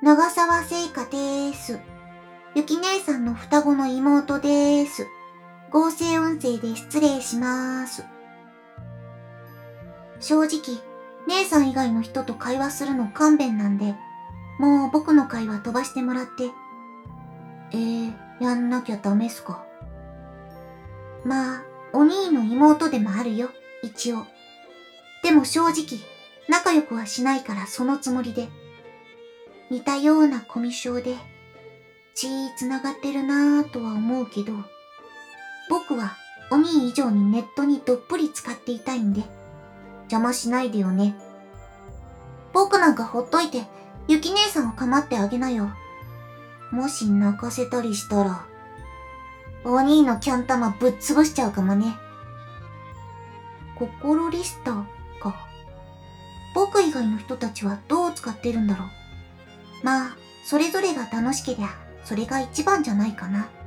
長澤聖華でーす。ゆき姉さんの双子の妹でーす。合成音声で失礼しまーす。正直、姉さん以外の人と会話するの勘弁なんで、もう僕の会話飛ばしてもらって。やんなきゃダメっすか。まあ、お兄の妹でもあるよ、一応。でも正直、仲良くはしないからそのつもりで。似たようなコミュ障で、血繋がってるなぁとは思うけど、僕はお兄以上にネットにどっぷり使っていたいんで、邪魔しないでよね。僕なんかほっといて、ゆき姉さんを構ってあげなよ。もし泣かせたりしたら、お兄のキャン玉ぶっ潰しちゃうかもね。心リスターか。僕以外の人たちはどう使ってるんだろう。まあ、それぞれが楽しけりゃ、それが一番じゃないかな。